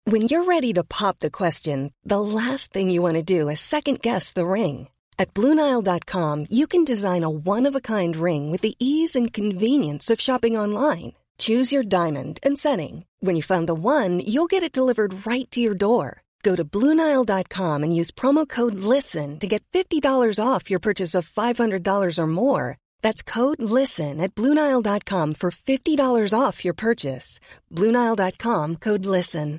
When you're ready to pop the question, the last thing you want to do is second-guess the ring. At BlueNile.com, you can design a one-of-a-kind ring with the ease and convenience of shopping online. Choose your diamond and setting. When you find the one, you'll get it delivered right to your door. Go to BlueNile.com and use promo code LISTEN to get $50 off your purchase of $500 or more. That's code LISTEN at BlueNile.com for $50 off your purchase. BlueNile.com, code LISTEN.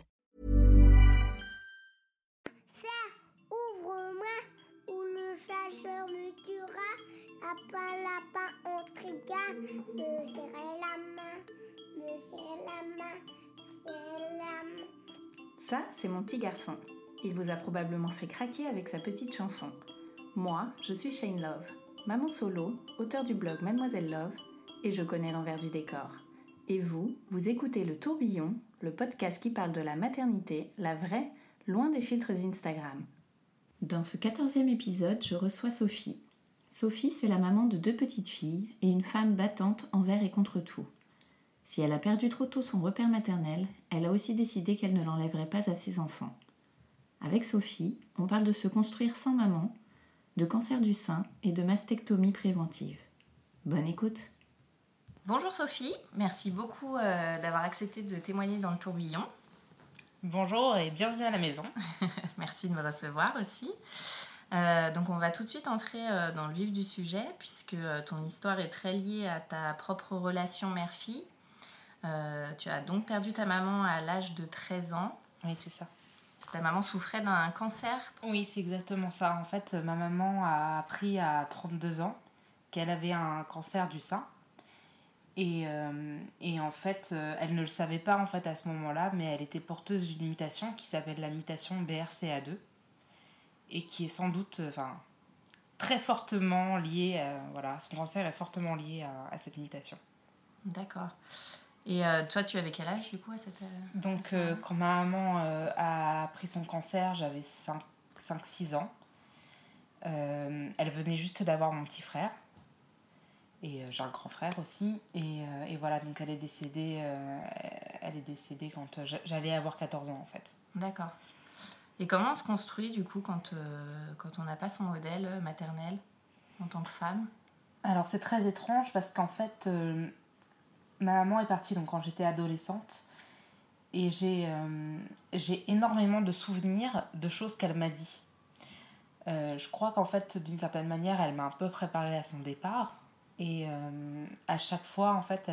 Ouvre-moi, ou le chasseur me tuera. Lapin intrigua, me serrer la main, me serrer la main, me serrer la main. Ça, c'est mon petit garçon. Il vous a probablement fait craquer avec sa petite chanson. Moi, je suis Shane Love, maman solo, auteure du blog Mademoiselle Love, et je connais l'envers du décor. Et vous écoutez Le Tourbillon, le podcast qui parle de la maternité, la vraie, loin des filtres Instagram. Dans ce 14e épisode, je reçois Sophie. Sophie, c'est la maman de 2 petites filles et une femme battante envers et contre tout. Si elle a perdu trop tôt son repère maternel, elle a aussi décidé qu'elle ne l'enlèverait pas à ses enfants. Avec Sophie, on parle de se construire sans maman, de cancer du sein et de mastectomie préventive. Bonne écoute. Bonjour Sophie, merci beaucoup d'avoir accepté de témoigner dans le tourbillon. Bonjour et bienvenue à la maison. Merci de me recevoir aussi. Donc on va tout de suite entrer dans le vif du sujet puisque ton histoire est très liée à ta propre relation mère-fille. Tu as donc perdu ta maman à l'âge de 13 ans. Oui, c'est ça. Ta maman souffrait d'un cancer. Oui, c'est exactement ça. En fait, ma maman a appris à 32 ans qu'elle avait un cancer du sein. Et en fait, elle ne le savait pas en fait, à ce moment-là, mais elle était porteuse d'une mutation qui s'appelle la mutation BRCA2 et qui est sans doute très fortement liée, son cancer est fortement lié à cette mutation. D'accord. Et toi, tu avais quel âge du coup à cette Donc, quand ma maman a pris son cancer, j'avais 5-6 ans. Elle venait juste d'avoir mon petit frère. Et j'ai un grand frère aussi. Et voilà, donc elle est décédée quand j'allais avoir 14 ans en fait. D'accord. Et comment on se construit du coup quand on n'a pas son modèle maternel en tant que femme ? Alors c'est très étrange parce qu'en fait... ma maman est partie donc, quand j'étais adolescente et j'ai énormément de souvenirs de choses qu'elle m'a dit. Je crois qu'en fait, d'une certaine manière, elle m'a un peu préparée à son départ et à chaque fois, en fait,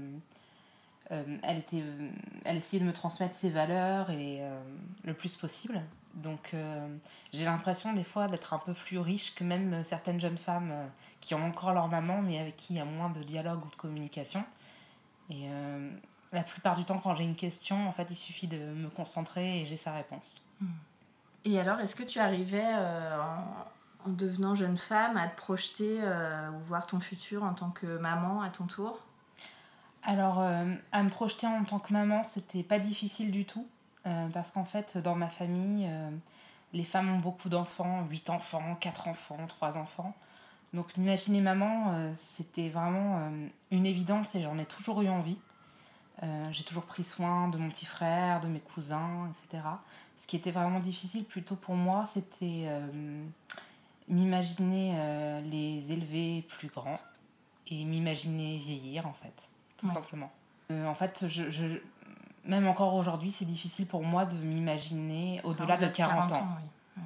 elle essayait de me transmettre ses valeurs et le plus possible. Donc j'ai l'impression des fois d'être un peu plus riche que même certaines jeunes femmes qui ont encore leur maman mais avec qui il y a moins de dialogue ou de communication. Et la plupart du temps, quand j'ai une question, en fait, il suffit de me concentrer et j'ai sa réponse. Et alors, est-ce que tu arrivais, en devenant jeune femme, à te projeter ou voir ton futur en tant que maman à ton tour ? Alors, à me projeter en tant que maman, c'était pas difficile du tout. Parce qu'en fait, dans ma famille, les femmes ont beaucoup d'enfants, 8 enfants, 4 enfants, 3 enfants. Donc m'imaginer maman, c'était vraiment une évidence et j'en ai toujours eu envie. J'ai toujours pris soin de mon petit frère, de mes cousins, etc. Ce qui était vraiment difficile plutôt pour moi, c'était m'imaginer les élever plus grands et m'imaginer vieillir en fait, tout simplement. En fait, même encore aujourd'hui, c'est difficile pour moi de m'imaginer au-delà de 40 ans. Oui.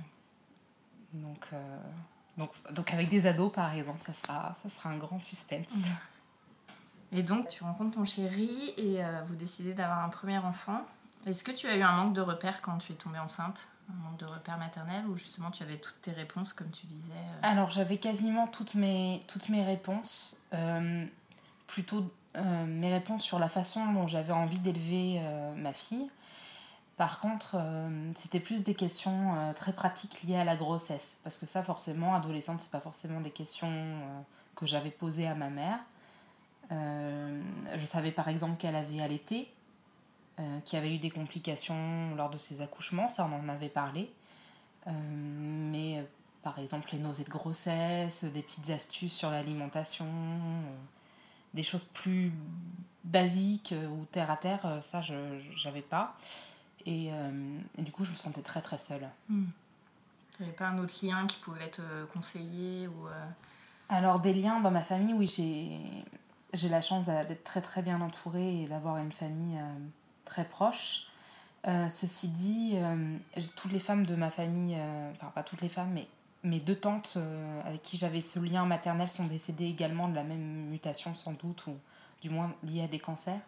Donc avec des ados, par exemple, ça sera un grand suspense. Et donc, tu rencontres ton chéri et vous décidez d'avoir un premier enfant. Est-ce que tu as eu un manque de repères quand tu es tombée enceinte ? Un manque de repères maternels ou justement tu avais toutes tes réponses, comme tu disais Alors, j'avais quasiment toutes mes réponses. Plutôt mes réponses sur la façon dont j'avais envie d'élever ma fille. Par contre, c'était plus des questions très pratiques liées à la grossesse. Parce que ça, forcément, adolescente, c'est pas forcément des questions que j'avais posées à ma mère. Je savais par exemple qu'elle avait allaité, qu'il y avait eu des complications lors de ses accouchements, ça on en avait parlé. Mais par exemple les nausées de grossesse, des petites astuces sur l'alimentation, des choses plus basiques ou terre à terre, ça j'avais pas. et du coup, je me sentais très très seule. Tu n'avais pas un autre lien qui pouvait te conseiller ou Alors, des liens dans ma famille, oui, j'ai la chance d'être très très bien entourée et d'avoir une famille très proche. Ceci dit, toutes les femmes de ma famille, enfin pas toutes les femmes, mais mes 2 tantes avec qui j'avais ce lien maternel sont décédées également de la même mutation sans doute, ou du moins liées à des cancers.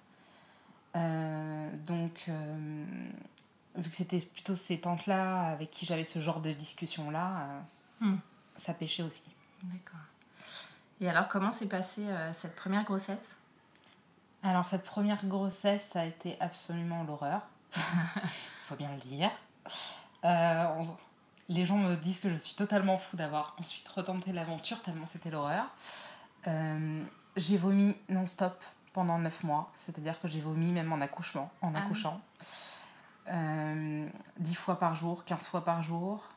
Donc, vu que c'était plutôt ces tantes-là avec qui j'avais ce genre de discussion-là, ça pêchait aussi. D'accord. Et alors, comment s'est passée cette première grossesse ? Alors, cette première grossesse, ça a été absolument l'horreur. Il faut bien le dire. Les gens me disent que je suis totalement fou d'avoir ensuite retenté l'aventure, tellement c'était l'horreur. J'ai vomi non-stop pendant 9 mois. C'est-à-dire que j'ai vomi même en accouchant. 10 fois par jour, 15 fois par jour.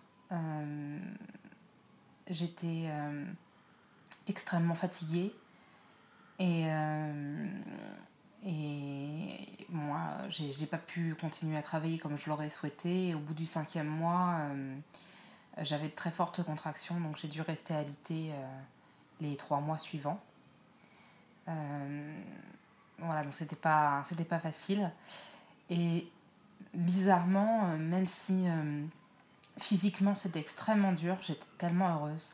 J'étais extrêmement fatiguée. Et moi, j'ai pas pu continuer à travailler comme je l'aurais souhaité. Et au bout du 5e mois, j'avais de très fortes contractions, donc j'ai dû rester alitée les 3 mois suivants. Voilà, donc c'était pas facile. Et bizarrement, même si physiquement c'était extrêmement dur, j'étais tellement heureuse.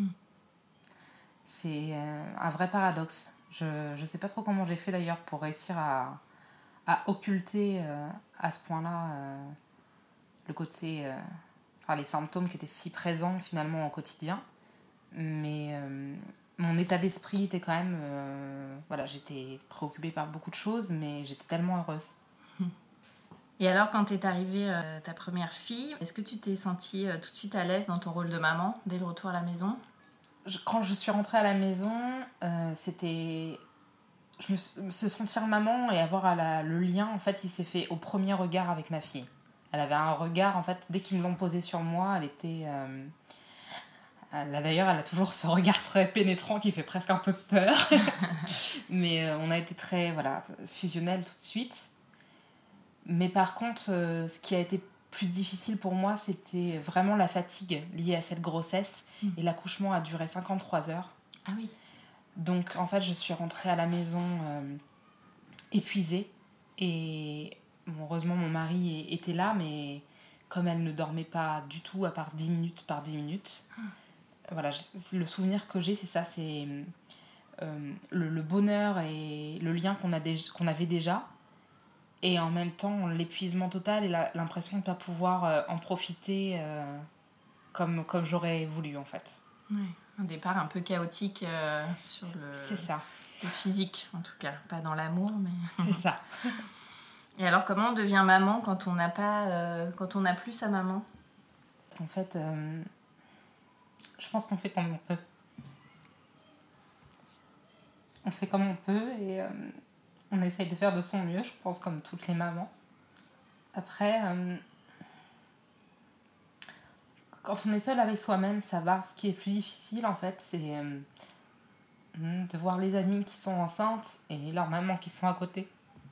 C'est un vrai paradoxe. Je sais pas trop comment j'ai fait d'ailleurs pour réussir à occulter à ce point-là le côté, les symptômes qui étaient si présents finalement au quotidien. Mais mon état d'esprit était quand même... j'étais préoccupée par beaucoup de choses, mais j'étais tellement heureuse. Et alors, quand est arrivée ta première fille, est-ce que tu t'es sentie tout de suite à l'aise dans ton rôle de maman dès le retour à la maison ? Quand je suis rentrée à la maison, c'était... Se sentir maman et avoir le lien, en fait, il s'est fait au premier regard avec ma fille. Elle avait un regard, en fait, dès qu'ils me l'ont posé sur moi, elle était... D'ailleurs, elle a toujours ce regard très pénétrant qui fait presque un peu peur. Mais on a été très fusionnels tout de suite. Mais par contre, ce qui a été plus difficile pour moi, c'était vraiment la fatigue liée à cette grossesse. Et l'accouchement a duré 53 heures. Ah oui. Donc, en fait, je suis rentrée à la maison épuisée. Et heureusement, mon mari était là, mais comme elle ne dormait pas du tout, à part 10 minutes par 10 minutes... Voilà, le souvenir que j'ai, c'est ça, c'est le bonheur et le lien qu'on avait déjà, et en même temps l'épuisement total et l'impression de ne pas pouvoir en profiter comme j'aurais voulu, en fait. Ouais, un départ un peu chaotique sur c'est ça. Le physique, en tout cas, pas dans l'amour, mais... C'est ça. Et alors, comment on devient maman quand on n'a plus sa maman ? En fait... je pense qu'on fait comme on peut. On fait comme on peut et on essaye de faire de son mieux, je pense, comme toutes les mamans. Après, quand on est seul avec soi-même, ça va. Ce qui est plus difficile, en fait, c'est de voir les amies qui sont enceintes et leurs mamans qui sont à côté.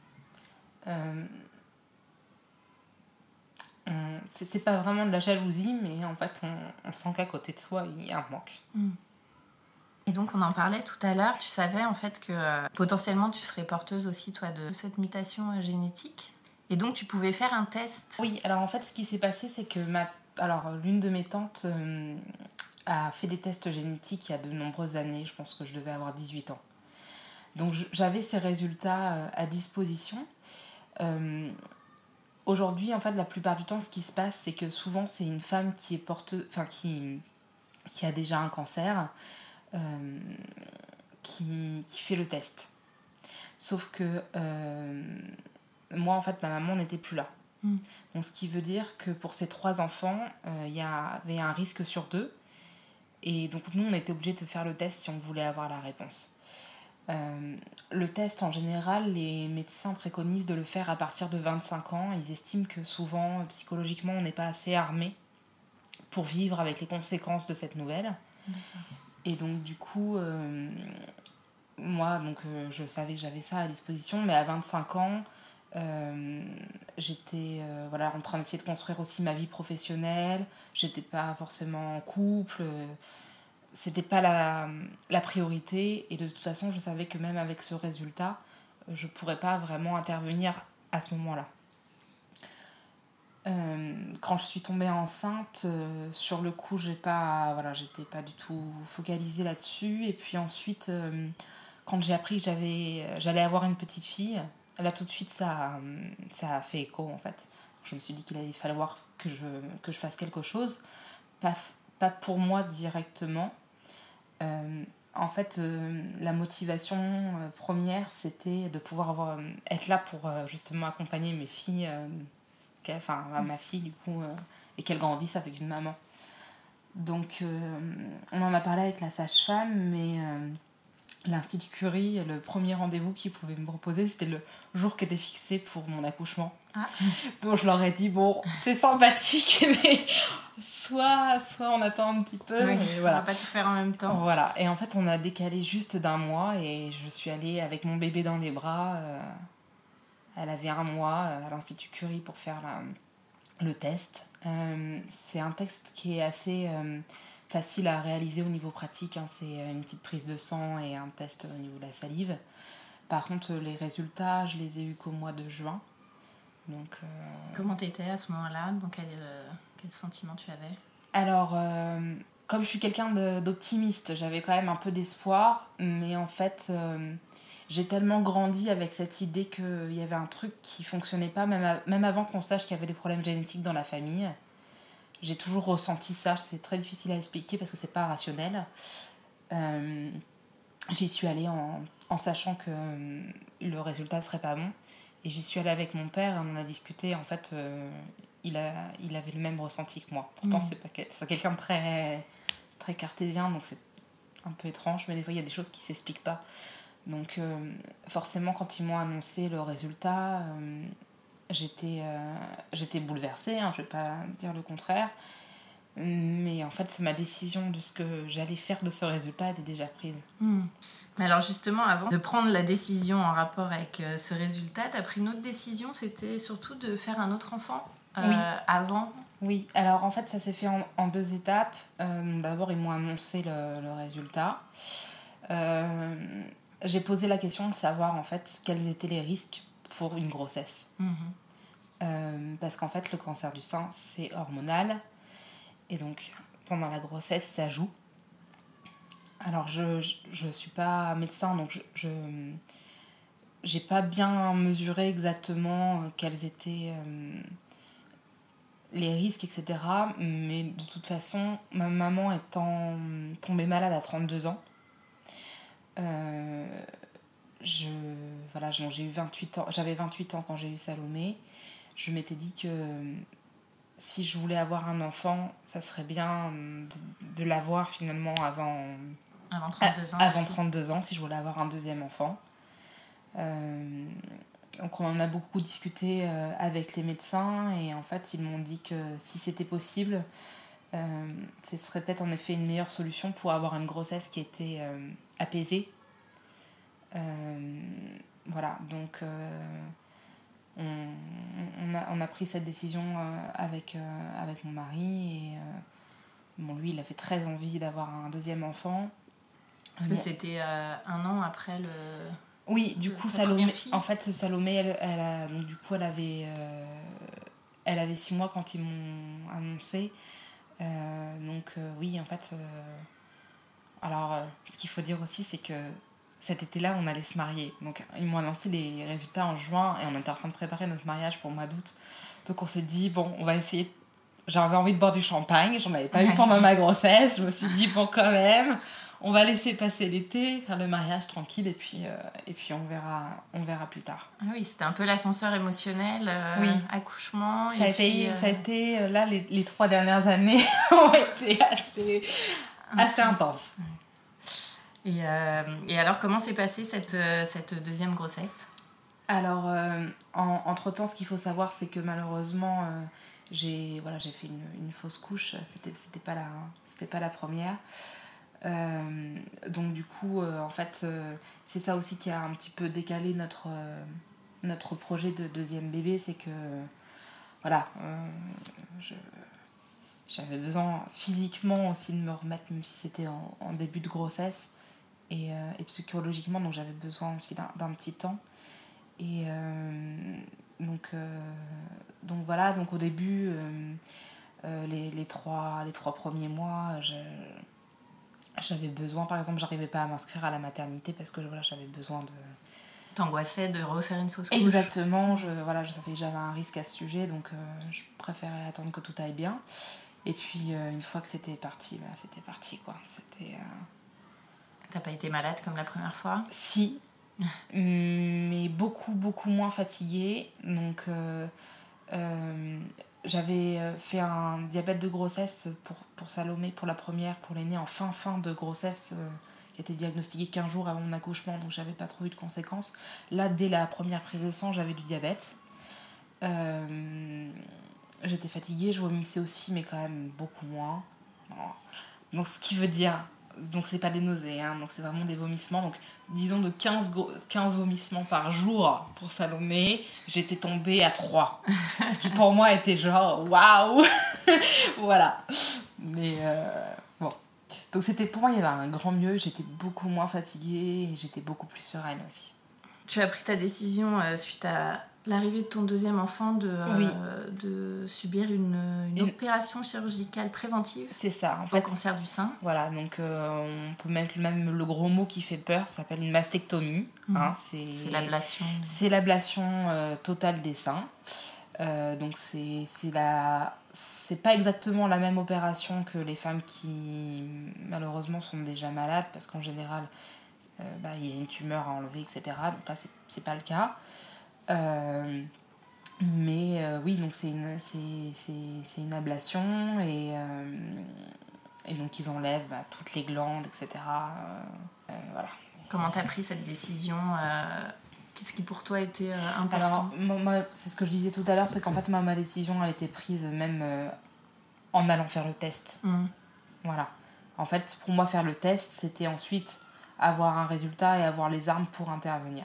C'est pas vraiment de la jalousie, mais en fait on sent qu'à côté de soi il y a un manque. Et donc on en parlait tout à l'heure, tu savais en fait que potentiellement tu serais porteuse aussi toi de cette mutation génétique, et donc tu pouvais faire un test. Oui, alors en fait ce qui s'est passé, c'est que l'une de mes tantes a fait des tests génétiques il y a de nombreuses années. Je pense que je devais avoir 18 ans, donc j'avais ces résultats à disposition. Aujourd'hui, en fait, la plupart du temps, ce qui se passe, c'est que souvent, c'est une femme qui est porteuse, qui a déjà un cancer, qui fait le test. Sauf que moi, en fait, ma maman n'était plus là. Donc, ce qui veut dire que pour ces 3 enfants, il y avait un risque sur 2. Et donc, nous, on était obligés de faire le test si on voulait avoir la réponse. Le test, en général, les médecins préconisent de le faire à partir de 25 ans. Ils estiment que souvent, psychologiquement, on n'est pas assez armé pour vivre avec les conséquences de cette nouvelle. Et donc, du coup, moi, je savais que j'avais ça à disposition, mais à 25 ans, J'étais en train d'essayer de construire aussi ma vie professionnelle. J'étais pas forcément en couple. C'était pas la priorité. Et de toute façon, je savais que même avec ce résultat, je pourrais pas vraiment intervenir à ce moment-là. Quand je suis tombée enceinte, sur le coup, j'étais pas du tout focalisée là-dessus. Et puis ensuite, quand j'ai appris que j'allais avoir une petite fille, là tout de suite, ça a fait écho en fait. Je me suis dit qu'il allait falloir que je fasse quelque chose. Pas pour moi directement. En fait, la motivation première, c'était de pouvoir être là pour justement accompagner mes filles. Ma fille du coup et qu'elle grandisse avec une maman. Donc on en a parlé avec la sage-femme, mais l'Institut Curie, le premier rendez-vous qu'ils pouvaient me proposer, c'était le jour qui était fixé pour mon accouchement. Donc je leur ai dit bon, c'est sympathique, mais soit on attend un petit peu, mais voilà. On va pas tout faire en même temps. Voilà, et en fait on a décalé juste d'1 mois et je suis allée avec mon bébé dans les bras. Elle avait 1 mois à l'Institut Curie pour faire le test. C'est un test qui est assez facile à réaliser au niveau pratique. C'est une petite prise de sang et un test au niveau de la salive. Par contre, les résultats, je les ai eus qu'au mois de juin. Donc, comment t'étais à ce moment-là? Donc, quel sentiment tu avais? Alors, comme je suis quelqu'un d'optimiste, j'avais quand même un peu d'espoir. Mais en fait... j'ai tellement grandi avec cette idée qu'il y avait un truc qui fonctionnait pas, même avant qu'on sache qu'il y avait des problèmes génétiques dans la famille. J'ai toujours ressenti ça, c'est très difficile à expliquer parce que c'est pas rationnel. J'y suis allée en sachant que le résultat serait pas bon. Et j'y suis allée avec mon père, on en a discuté. En fait, il avait le même ressenti que moi. Pourtant, c'est quelqu'un de très, très cartésien, donc c'est un peu étrange, mais des fois, il y a des choses qui s'expliquent pas. Donc forcément quand ils m'ont annoncé le résultat, j'étais bouleversée, je vais pas dire le contraire, mais en fait ma décision de ce que j'allais faire de ce résultat était déjà prise. Mais alors justement, avant de prendre la décision en rapport avec ce résultat, t'as pris une autre décision, c'était surtout de faire un autre enfant oui. Avant. Oui, alors en fait ça s'est fait en 2 étapes. D'abord ils m'ont annoncé le résultat. J'ai posé la question de savoir en fait quels étaient les risques pour une grossesse. Parce qu'en fait le cancer du sein c'est hormonal et donc pendant la grossesse ça joue. Alors je suis pas médecin donc j'ai pas bien mesuré exactement quels étaient les risques, etc. Mais de toute façon ma maman étant tombée malade à 32 ans, j'ai eu 28 ans, j'avais 28 ans quand j'ai eu Salomé. Je m'étais dit que si je voulais avoir un enfant, ça serait bien de l'avoir finalement avant 32 ans. Avant 32 ans, si je voulais avoir un deuxième enfant. Donc on en a beaucoup discuté avec les médecins et en fait ils m'ont dit que si c'était possible, ce serait peut-être en effet une meilleure solution pour avoir une grossesse qui était apaisée. Voilà, donc on a pris cette décision avec mon mari et lui il avait très envie d'avoir un deuxième enfant. Parce que c'était 1 an après le... Oui, du coup Salomé, en fait Salomé elle avait 6 mois quand ils m'ont annoncé. Donc oui en fait alors ce qu'il faut dire aussi c'est que cet été-là on allait se marier, donc ils m'ont annoncé les résultats en juin et on était en train de préparer notre mariage pour le mois d'août, donc on s'est dit bon on va essayer. J'avais envie de boire du champagne, j'en avais pas eu pendant ma grossesse, je me suis dit bon quand même on va laisser passer l'été, faire le mariage tranquille et puis on verra plus tard. Ah oui, c'était un peu l'ascenseur émotionnel, oui. Accouchement. Ça a été là, les 3 dernières années ont été assez intenses. Et alors, comment s'est passée cette deuxième grossesse ? Alors, entre-temps, ce qu'il faut savoir, c'est que malheureusement, j'ai fait une fausse couche. C'était pas la première. Donc du coup en fait c'est ça aussi qui a un petit peu décalé notre projet de deuxième bébé, c'est que voilà, j'avais besoin physiquement aussi de me remettre, même si c'était en début de grossesse, et psychologiquement, donc j'avais besoin aussi d'un petit temps. Et donc voilà, donc au début, les trois premiers mois, j'avais besoin, par exemple, j'arrivais pas à m'inscrire à la maternité parce que voilà, j'avais besoin de... T'angoissais de refaire une fausse couche. Exactement, je savais que j'avais un risque à ce sujet, donc je préférais attendre que tout aille bien. Et puis une fois que c'était parti, c'était parti quoi. T'as pas été malade comme la première fois ? Si, mais beaucoup moins fatiguée. Donc j'avais fait un diabète de grossesse pour Salomé, pour la première, pour l'aînée, en fin de grossesse, qui a été diagnostiquée 15 jours avant mon accouchement, donc j'avais pas trop eu de conséquences. Là, dès la première prise de sang, j'avais du diabète. J'étais fatiguée, je vomissais aussi, mais quand même beaucoup moins. Donc ce qui veut dire... Donc c'est pas des nausées, hein, donc c'est vraiment des vomissements. Donc disons de 15 vomissements par jour pour Salomé, j'étais tombée à 3. Ce qui pour moi était genre waouh. Voilà. Mais bon. Donc c'était pour moi, il y avait un grand mieux, j'étais beaucoup moins fatiguée et j'étais beaucoup plus sereine aussi. Tu as pris ta décision suite à l'arrivée de ton deuxième enfant Oui. de subir une opération chirurgicale préventive. C'est ça, en au fait. Cancer du sein. Voilà, donc on peut mettre même le gros mot qui fait peur, ça s'appelle une mastectomie. Hein, c'est l'ablation. C'est l'ablation totale des seins. Donc c'est pas exactement la même opération que les femmes qui malheureusement sont déjà malades, parce qu'en général il y a une tumeur à enlever, etc. Donc là c'est pas le cas. Mais oui, donc c'est une ablation et donc ils enlèvent toutes les glandes, etc. Voilà. Comment t'as pris cette décision Qu'est-ce qui pour toi était important? Alors, moi, c'est ce que je disais tout à l'heure, c'est qu'en fait, ma décision, elle était prise même en allant faire le test. Voilà. En fait, pour moi, faire le test, c'était ensuite avoir un résultat et avoir les armes pour intervenir.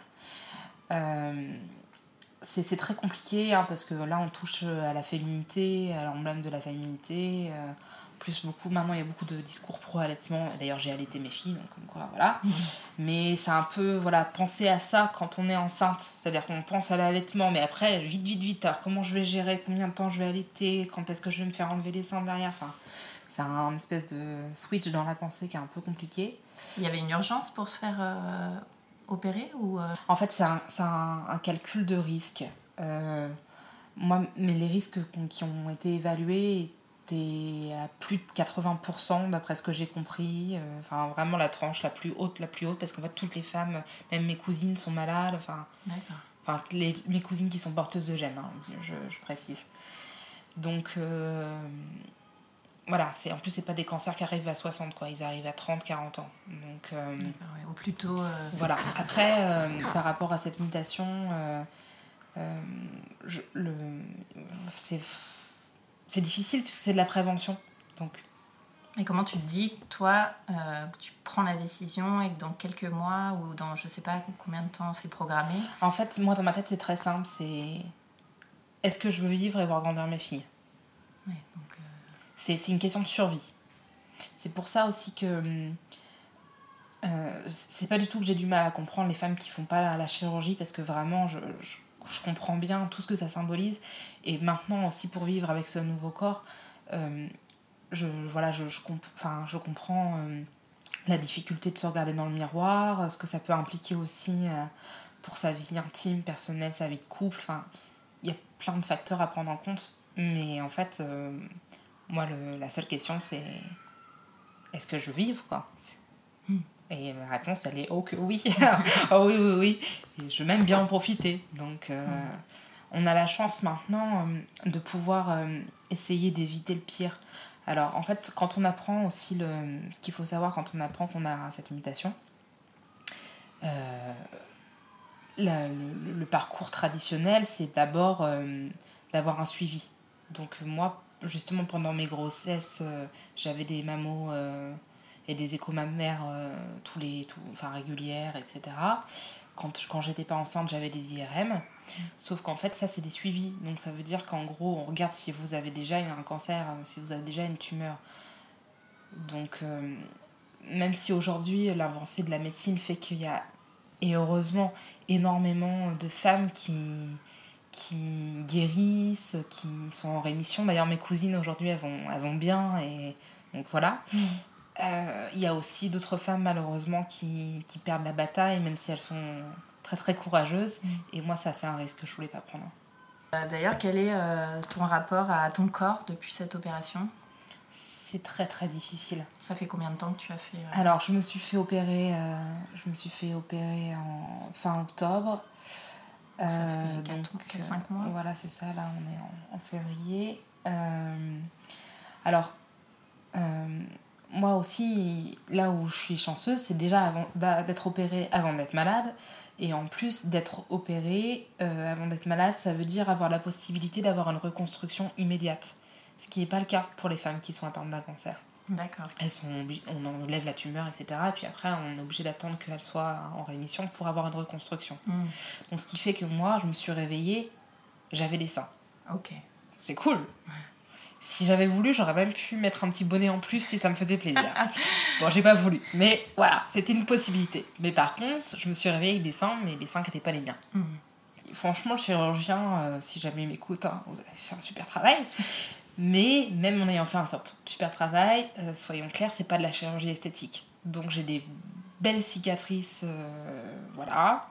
C'est très compliqué, hein, parce que là, on touche à la féminité, à l'emblème de la féminité. Plus maintenant, il y a beaucoup de discours pro-allaitement. D'ailleurs, j'ai allaité mes filles, donc comme quoi, voilà. Mais c'est un peu, voilà, penser à ça quand on est enceinte. C'est-à-dire qu'on pense à l'allaitement, mais après, vite. Alors, comment je vais gérer? Combien de temps je vais allaiter? Quand est-ce que je vais me faire enlever les seins derrière? Enfin, c'est un espèce de switch dans la pensée qui est un peu compliqué. Il y avait une urgence pour se faire opérer ou En fait, c'est un calcul de risque. Mais les risques qui ont été évalués étaient à plus de 80%, d'après ce que j'ai compris. Enfin, vraiment la tranche la plus haute, parce qu'en fait, toutes les femmes, même mes cousines, sont malades. Enfin, mes cousines qui sont porteuses de gènes, hein, je précise. Donc, voilà, en plus, c'est pas des cancers qui arrivent à 60, quoi. Ils arrivent à 30, 40 ans. Donc, au plus tôt. Voilà. Après, par rapport à cette mutation, c'est difficile puisque c'est de la prévention. Donc. Et comment tu te dis, toi, que tu prends la décision et que dans quelques mois ou dans je sais pas combien de temps c'est programmé? En fait, moi, dans ma tête, c'est très simple. Est-ce que je veux vivre et voir grandir mes filles? Ouais, donc... C'est une question de survie. C'est pour ça aussi que c'est pas du tout que j'ai du mal à comprendre les femmes qui font pas la chirurgie, parce que vraiment je comprends bien tout ce que ça symbolise. Et maintenant aussi, pour vivre avec ce nouveau corps, je comprends la difficulté de se regarder dans le miroir, ce que ça peut impliquer aussi pour sa vie intime, personnelle, sa vie de couple. Enfin, il y a plein de facteurs à prendre en compte, mais en fait moi, la seule question, c'est est-ce que je veux vivre, quoi? Et la réponse, elle est oh que oui. Oh oui. Et je veux même bien en profiter. Donc, on a la chance maintenant de pouvoir essayer d'éviter le pire. Alors, en fait, quand on apprend aussi ce qu'il faut savoir quand on apprend qu'on a cette mutation, le parcours traditionnel, c'est d'abord d'avoir un suivi. Donc, moi, justement, pendant mes grossesses, j'avais des mammos et des échos mammaires régulières, etc. quand j'étais pas enceinte, j'avais des IRM. Sauf qu'en fait, ça, c'est des suivis. Donc, ça veut dire qu'en gros, on regarde si vous avez déjà un cancer, si vous avez déjà une tumeur. Donc, même si aujourd'hui, l'avancée de la médecine fait qu'il y a, et heureusement, énormément de femmes qui guérissent, qui sont en rémission. D'ailleurs, mes cousines, aujourd'hui, elles vont bien. Et donc, voilà. Il y a aussi d'autres femmes, malheureusement, qui perdent la bataille, même si elles sont très, très courageuses. Et moi, ça, c'est un risque que je voulais pas prendre. D'ailleurs, quel est ton rapport à ton corps depuis cette opération ? C'est très, très difficile. Ça fait combien de temps que tu as fait Alors, je me suis fait opérer en fin octobre. Ça fait 4-5 mois. Voilà, c'est ça. Là, on est en février. Alors, moi aussi, là où je suis chanceuse, c'est déjà d'être opérée avant d'être malade. Et en plus, d'être opérée avant d'être malade, ça veut dire avoir la possibilité d'avoir une reconstruction immédiate. Ce qui n'est pas le cas pour les femmes qui sont atteintes d'un cancer. D'accord. On enlève la tumeur, etc. Et puis après, on est obligé d'attendre qu'elle soit en rémission pour avoir une reconstruction. Donc, ce qui fait que moi, je me suis réveillée, j'avais des seins. Ok. C'est cool. Si j'avais voulu, j'aurais même pu mettre un petit bonnet en plus si ça me faisait plaisir. Bon, j'ai pas voulu. Mais voilà, c'était une possibilité. Mais par contre, je me suis réveillée avec des seins, mais des seins qui n'étaient pas les miens. Franchement, le chirurgien, si jamais il m'écoute, vous avez fait un super travail. Mais même en ayant fait un super travail, soyons clairs, c'est pas de la chirurgie esthétique. Donc j'ai des belles cicatrices, voilà.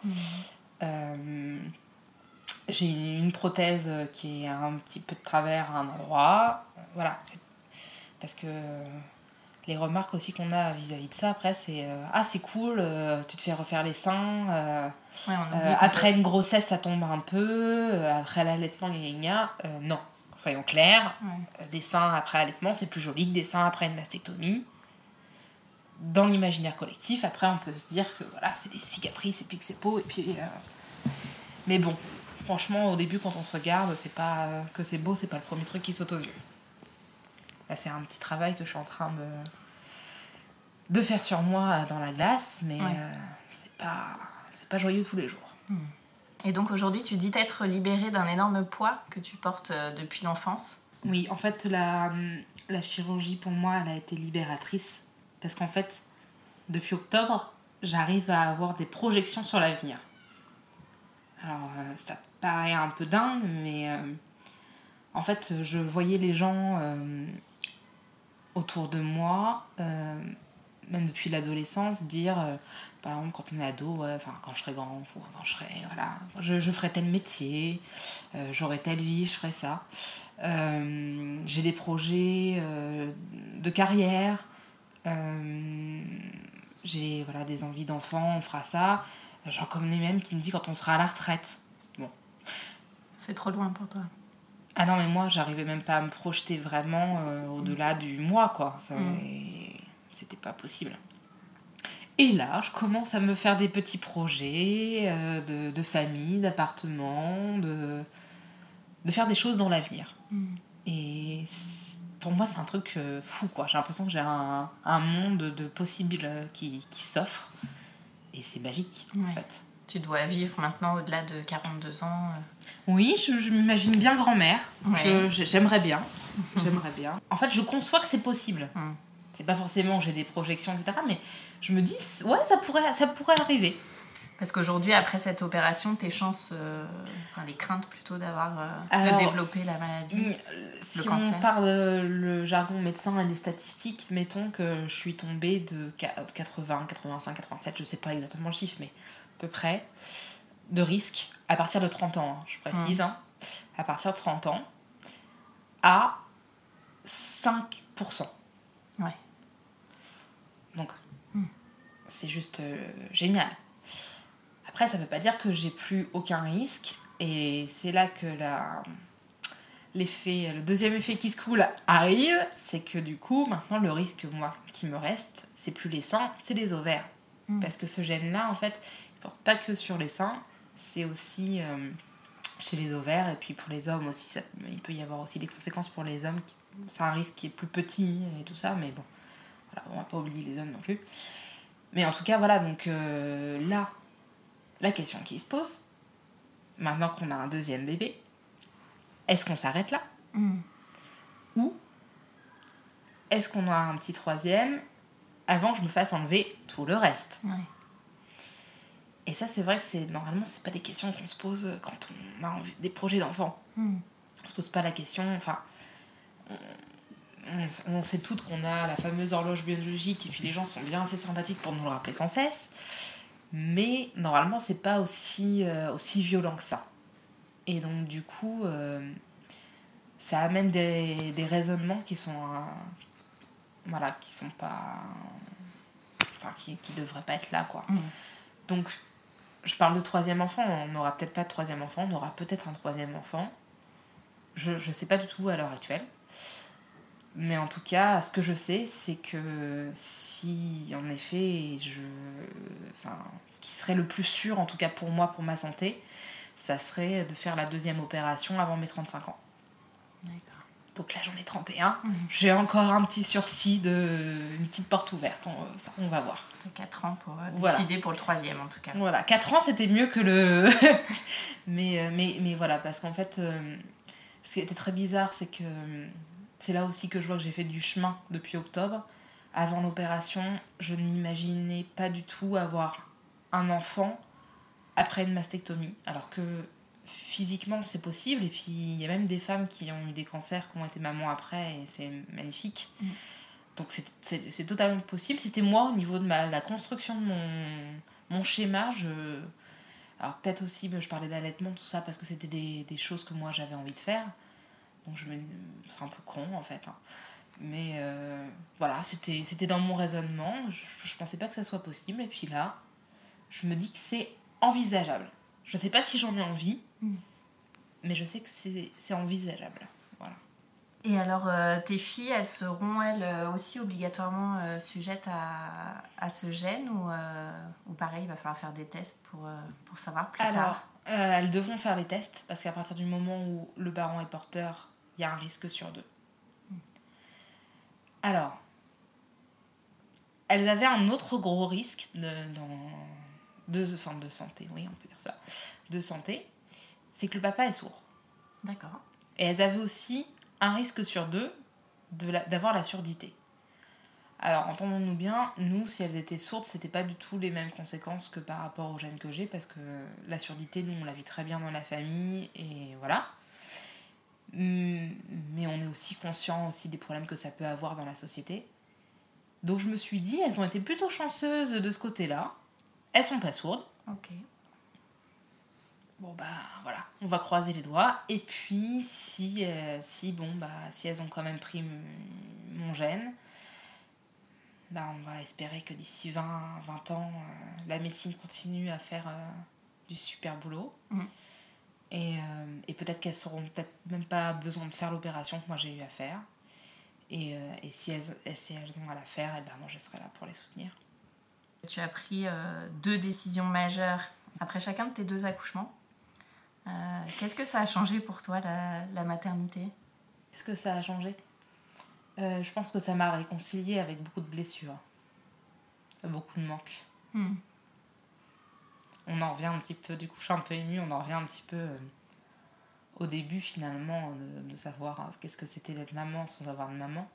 J'ai une prothèse qui est un petit peu de travers à un endroit. Voilà, c'est parce que les remarques aussi qu'on a vis-à-vis de ça, après, c'est c'est cool, tu te fais refaire les seins. Après une grossesse, ça tombe un peu. Après l'allaitement, non. Soyons clairs, des seins après allaitement, c'est plus joli que des seins après une mastectomie. Dans l'imaginaire collectif, après, on peut se dire que voilà, c'est des cicatrices et puis que c'est beau. Et puis, mais bon, franchement, au début, quand on se regarde, c'est pas que c'est beau, c'est pas le premier truc qui saute aux yeux. Là, c'est un petit travail que je suis en train de faire sur moi dans la glace, mais c'est pas joyeux tous les jours. Et donc aujourd'hui, tu dis t'être libérée d'un énorme poids que tu portes depuis l'enfance. Oui, en fait, la chirurgie, pour moi, elle a été libératrice. Parce qu'en fait, depuis octobre, j'arrive à avoir des projections sur l'avenir. Alors, ça paraît un peu dingue, mais en fait, je voyais les gens autour de moi, même depuis l'adolescence, dire... par exemple, quand on est ado, quand je serai grand, quand je serai, voilà, je ferai tel métier, j'aurai telle vie, je ferai ça. J'ai des projets de carrière, j'ai des envies d'enfant, on fera ça. J'en connais même qui me dit quand on sera à la retraite. Bon. C'est trop loin pour toi. Ah non, mais moi, j'arrivais même pas à me projeter vraiment au-delà du mois, quoi. C'était pas possible. Et là, je commence à me faire des petits projets de famille, d'appartement, de faire des choses dans l'avenir. Et pour moi, c'est un truc fou, quoi. J'ai l'impression que j'ai un monde de possibles qui s'offre. Et c'est magique, en fait. Tu dois vivre maintenant au-delà de 42 ans. Oui, je m'imagine bien grand-mère. J'aimerais bien. J'aimerais bien. En fait, je conçois que c'est possible. C'est pas forcément j'ai des projections, etc. Mais je me dis, ouais, ça pourrait arriver. Parce qu'aujourd'hui, après cette opération, tes chances, les craintes plutôt de développer la maladie, si on parle le jargon médecin et les statistiques, mettons que je suis tombée de 80, 85, 87, je sais pas exactement le chiffre, mais à peu près, de risque à partir de 30 ans, je précise, à partir de 30 ans, à 5%. Ouais. Donc, c'est juste génial. Après, ça ne veut pas dire que j'ai plus aucun risque. Et c'est là que le deuxième effet qui se coule arrive. C'est que du coup, maintenant, le risque moi, qui me reste, c'est plus les seins, c'est les ovaires. Parce que ce gène-là, en fait, il ne porte pas que sur les seins. C'est aussi chez les ovaires. Et puis pour les hommes aussi, il peut y avoir aussi des conséquences pour les hommes. C'est un risque qui est plus petit et tout ça. Mais bon, voilà, on ne va pas oublier les hommes non plus. Mais en tout cas, voilà. Donc là... la question qui se pose, maintenant qu'on a un deuxième bébé, est-ce qu'on s'arrête là ? Ou est-ce qu'on a un petit troisième avant que je me fasse enlever tout le reste ? Ouais. Et ça, c'est vrai que normalement, c'est pas des questions qu'on se pose quand on a des projets d'enfants. On se pose pas la question, enfin... On sait toutes qu'on a la fameuse horloge biologique et puis les gens sont bien assez sympathiques pour nous le rappeler sans cesse, mais normalement c'est pas aussi violent que ça. Et donc du coup ça amène des raisonnements qui sont qui sont pas, enfin qui devraient pas être là quoi. Donc je parle de troisième enfant, on n'aura peut-être pas de troisième enfant, on aura peut-être un troisième enfant, je sais pas du tout à l'heure actuelle. Mais en tout cas, ce que je sais, c'est que si, en effet, ce qui serait le plus sûr, en tout cas pour moi, pour ma santé, ça serait de faire la deuxième opération avant mes 35 ans. D'accord. Donc là, j'en ai 31. J'ai encore un petit sursis, une petite porte ouverte. On va voir. 4 ans pour voilà. Décider pour le troisième, en tout cas. Voilà, 4 ans, c'était mieux que le... mais voilà, parce qu'en fait, ce qui était très bizarre, c'est que... C'est là aussi que je vois que j'ai fait du chemin depuis octobre. Avant l'opération, je ne m'imaginais pas du tout avoir un enfant après une mastectomie. Alors que physiquement, c'est possible. Et puis, il y a même des femmes qui ont eu des cancers, qui ont été mamans après, et c'est magnifique. Donc, c'est totalement possible. C'était moi, au niveau de la construction de mon schéma. Alors, peut-être aussi, je parlais d'allaitement, tout ça, parce que c'était des choses que moi, j'avais envie de faire. Donc c'est un peu con en fait. Mais voilà, c'était dans mon raisonnement. Je pensais pas que ça soit possible. Et puis là, je me dis que c'est envisageable. Je sais pas si j'en ai envie, mais je sais que c'est envisageable. Voilà. Et alors, tes filles, elles seront elles aussi obligatoirement sujettes à ce gène ou pareil, il va falloir faire des tests pour savoir plus tard ? Elles devront faire les tests parce qu'à partir du moment où le parent est porteur, il y a un risque sur 2. Alors, elles avaient un autre gros risque de santé, oui, on peut dire ça, de santé, c'est que le papa est sourd. D'accord. Et elles avaient aussi un risque sur 2 d'avoir la surdité. Alors, entendons-nous bien, nous, si elles étaient sourdes, c'était pas du tout les mêmes conséquences que par rapport au gène que j'ai, parce que la surdité, nous, on la vit très bien dans la famille, et voilà. Mais on est aussi conscient aussi des problèmes que ça peut avoir dans la société. Donc je me suis dit, elles ont été plutôt chanceuses de ce côté-là. Elles sont pas sourdes. Ok. Bon voilà, on va croiser les doigts. Et puis si elles ont quand même pris mon gène, on va espérer que d'ici 20 ans, la médecine continue à faire du super boulot. Et peut-être qu'elles n'auront peut-être même pas besoin de faire l'opération que moi j'ai eu à faire. Et si elles ont à la faire, moi je serai là pour les soutenir. Tu as pris 2 décisions majeures après chacun de tes 2 accouchements. Qu'est-ce que ça a changé pour toi, la maternité ? Qu'est-ce que ça a changé ? Je pense que ça m'a réconciliée avec beaucoup de blessures. Beaucoup de manques. On en revient un petit peu, du coup je suis un peu émue, on en revient un petit peu au début finalement de savoir qu'est-ce que c'était d'être maman sans avoir de maman.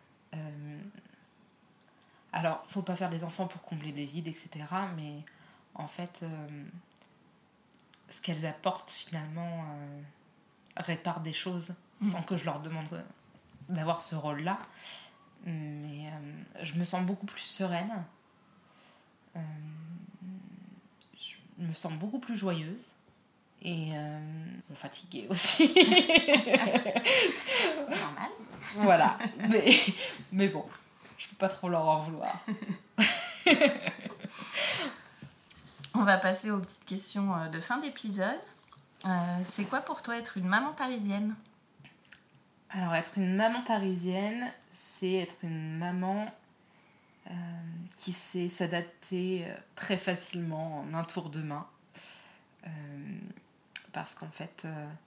Alors, faut pas faire des enfants pour combler des vides, etc. Mais en fait, ce qu'elles apportent finalement répare des choses sans que je leur demande d'avoir ce rôle-là. Mais je me sens beaucoup plus sereine. Je me sens beaucoup plus joyeuse et fatiguée aussi. Normal. Voilà, mais bon, je peux pas trop leur en vouloir. On va passer aux petites questions de fin d'épisode. C'est quoi pour toi être une maman parisienne ? Alors, être une maman parisienne, c'est être une maman qui sait s'adapter très facilement en un tour de main. Parce qu'en fait,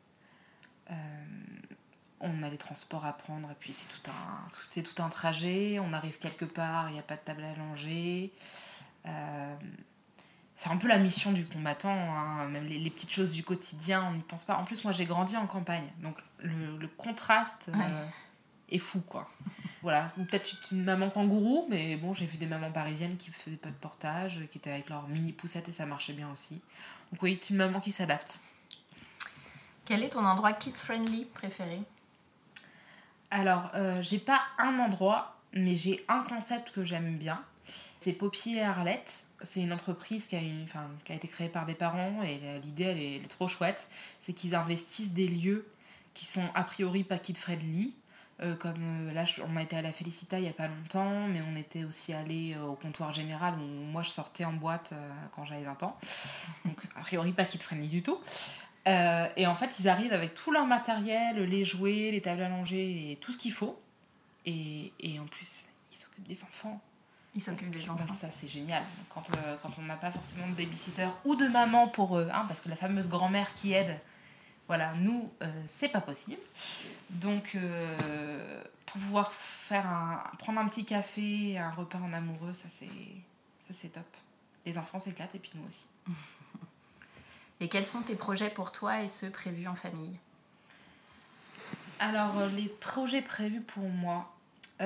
on a les transports à prendre et puis c'est tout un trajet. On arrive quelque part, il n'y a pas de table à langer. c'est un peu la mission du combattant, hein. Même les petites choses du quotidien, on n'y pense pas. En plus, moi, j'ai grandi en campagne, donc le contraste est fou, quoi. Voilà, ou peut-être une maman kangourou, mais bon, j'ai vu des mamans parisiennes qui faisaient pas de portage, qui étaient avec leur mini poussette et ça marchait bien aussi. Donc oui, une maman qui s'adapte. Quel est ton endroit kids-friendly préféré ? Alors, j'ai pas un endroit, mais j'ai un concept que j'aime bien. C'est Poppy et Arlette. C'est une entreprise qui a été créée par des parents et l'idée, elle est trop chouette. C'est qu'ils investissent des lieux qui sont a priori pas kid-friendly. Comme là, on a été à la Félicita il y a pas longtemps, mais on était aussi allé au comptoir général où moi je sortais en boîte quand j'avais 20 ans. Donc, a priori, pas kid-friendly du tout. Et en fait, ils arrivent avec tout leur matériel, les jouets, les tables à manger, et tout ce qu'il faut. Et en plus, ils s'occupent des enfants. Ils s'occupent des enfants. Donc ça, c'est génial. Quand on n'a pas forcément de babysitter ou de maman pour eux, parce que la fameuse grand-mère qui aide, voilà, nous, c'est pas possible. Donc, pour pouvoir prendre un petit café, un repas en amoureux, ça c'est top. Les enfants s'éclatent et puis nous aussi. Et quels sont tes projets pour toi et ceux prévus en famille ? Alors, les projets prévus pour moi,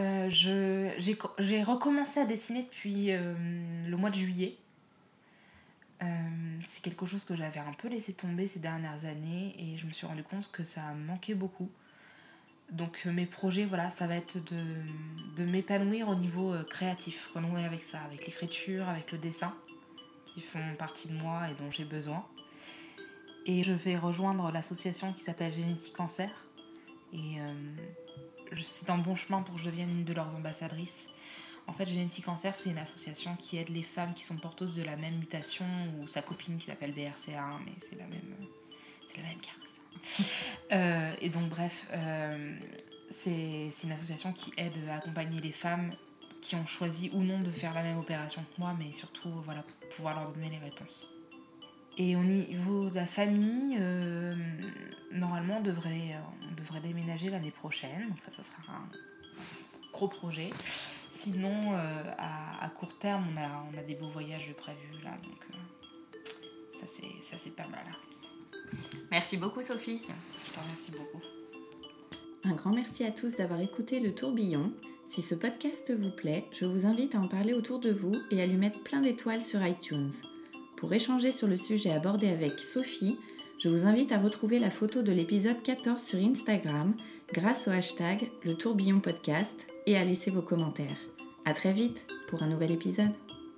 j'ai recommencé à dessiner depuis le mois de juillet. C'est quelque chose que j'avais un peu laissé tomber ces dernières années et je me suis rendu compte que ça manquait beaucoup. Donc mes projets, voilà, ça va être de m'épanouir au niveau créatif, renouer avec ça, avec l'écriture, avec le dessin, qui font partie de moi et dont j'ai besoin. Et je vais rejoindre l'association qui s'appelle Génétique Cancer. Et c'est un bon chemin pour que je devienne une de leurs ambassadrices. En fait, Génétique Cancer, c'est une association qui aide les femmes qui sont porteuses de la même mutation ou sa copine qui s'appelle BRCA1, mais c'est la même carte. Et donc, bref, c'est une association qui aide à accompagner les femmes qui ont choisi ou non de faire la même opération que moi, mais surtout, voilà, pour pouvoir leur donner les réponses. Et au niveau de la famille, normalement, on devrait déménager l'année prochaine. Donc ça sera un gros projet. Sinon, à court terme, on a des beaux voyages prévus là. Donc ça, c'est pas mal. Merci beaucoup, Sophie. Je te remercie beaucoup. Un grand merci à tous d'avoir écouté Le Tourbillon. Si ce podcast vous plaît, je vous invite à en parler autour de vous et à lui mettre plein d'étoiles sur iTunes. Pour échanger sur le sujet abordé avec Sophie, je vous invite à retrouver la photo de l'épisode 14 sur Instagram grâce au hashtag Le Tourbillon Podcast et à laisser vos commentaires. À très vite pour un nouvel épisode.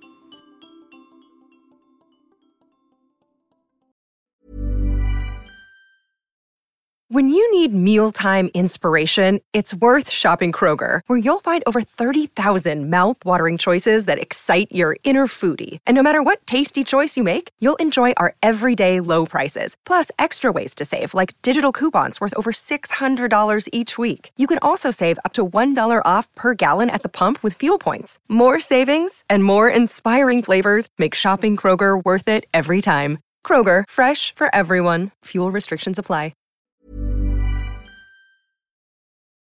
When you need mealtime inspiration, it's worth shopping Kroger, where you'll find over 30,000 mouth-watering choices that excite your inner foodie. And no matter what tasty choice you make, you'll enjoy our everyday low prices, plus extra ways to save, like digital coupons worth over $600 each week. You can also save up to $1 off per gallon at the pump with fuel points. More savings and more inspiring flavors make shopping Kroger worth it every time. Kroger, fresh for everyone. Fuel restrictions apply.